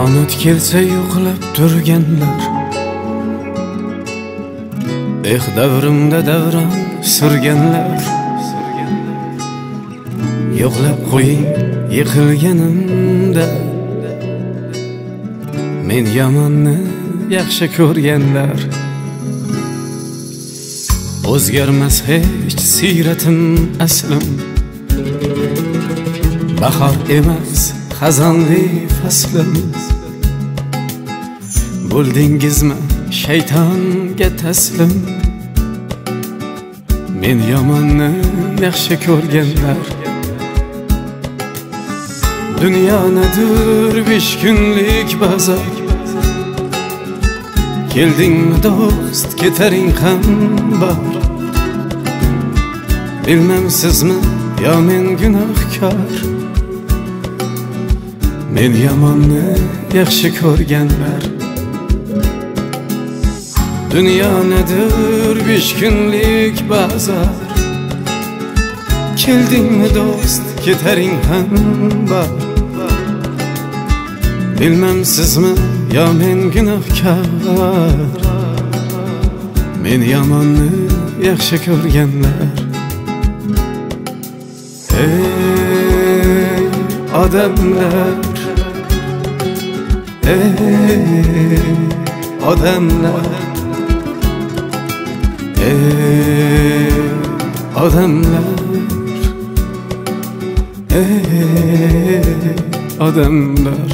Qiyomət kelsə yo'qlab turganlar, davrimda davron surganlar, yo'qlab qo'ying yiqilganimda, men yomonni yaxshi ko'rganlar. O'zgarmas hech siyratim aslim, bahor emas xazonli faslim. Bo'ldingizmi shaytonga taslim, men yomonni yaxshi ko'rganlar. Dunyonadir 5 kunlik bozor, keldingmi do'st ketaring ham bor. Bilmem sizmi yo men gunohkor, men yomonni yaxshi ko'rganlar. Dunyo nedir 5 kunlik bozor, keldingmi do'st ketaring ham bor. Bilmem sizmi yo men gunohkor, men yomonni yaxshi ko'rganlar. Ey odamlar, ey odamlar, ey odamlar, ey odamlar.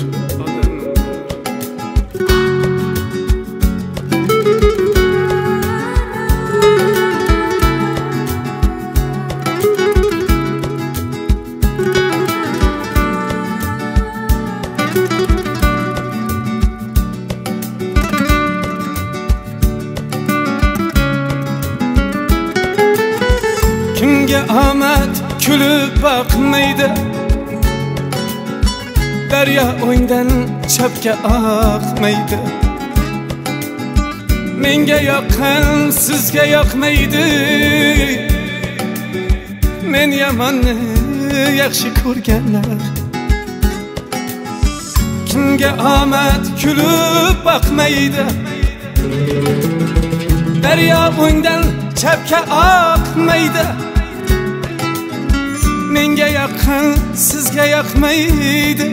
Kimga omad kulib boqmaydi, daryo o'ngdan chapga oqmaydi. Menga yoqqan sizga yoqmaydi, men yomonni yaxshi ko'rganlar. Kimga omad kulib boqmaydi, daryo o'ngdan chapga oqmaydi. Menga yoqqan sizga yoqmaydi,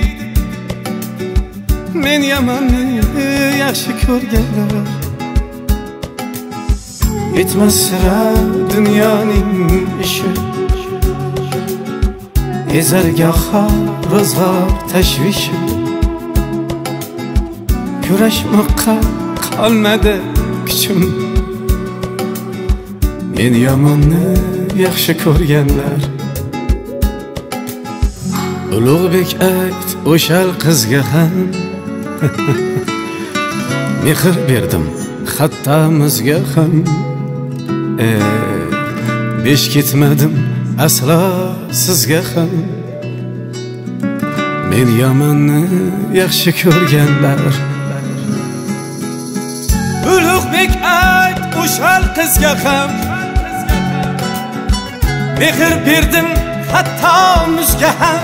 men yomonni yaxshi ko'rganlar. Yetmas sira dunyoning ishi, ezargoho ro'zg'or tashvishi. Kurashmoqqa qolmadi kuchim, men yomonni yaxshi ko'rganlar. Ulug'bek ayt o'shal qizga ham mehr berdim hatto muzga ham. Besh ketmadim aslo sizga ham, men yomonni yaxshi ko'rganlar. Ulug'bek ayt o'shal qizga ham mehr berdim hatto muzga ham.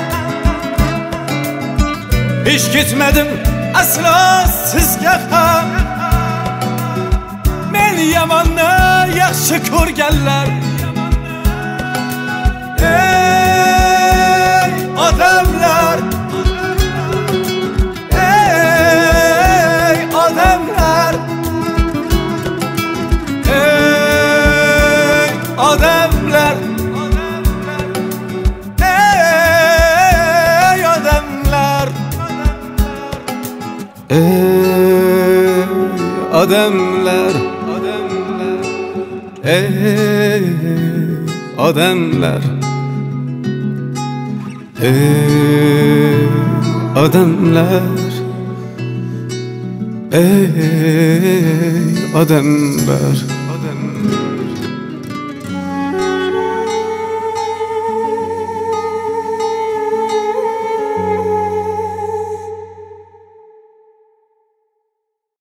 Besh ketmadim aslo sizga ham, men yomonni yaxshi ko'rganlar. Ey odamlar, ey odamlar, ey odamlar, ey odamlar, ey odamlar, ey odamlar, ey odamlar, ey odamlar.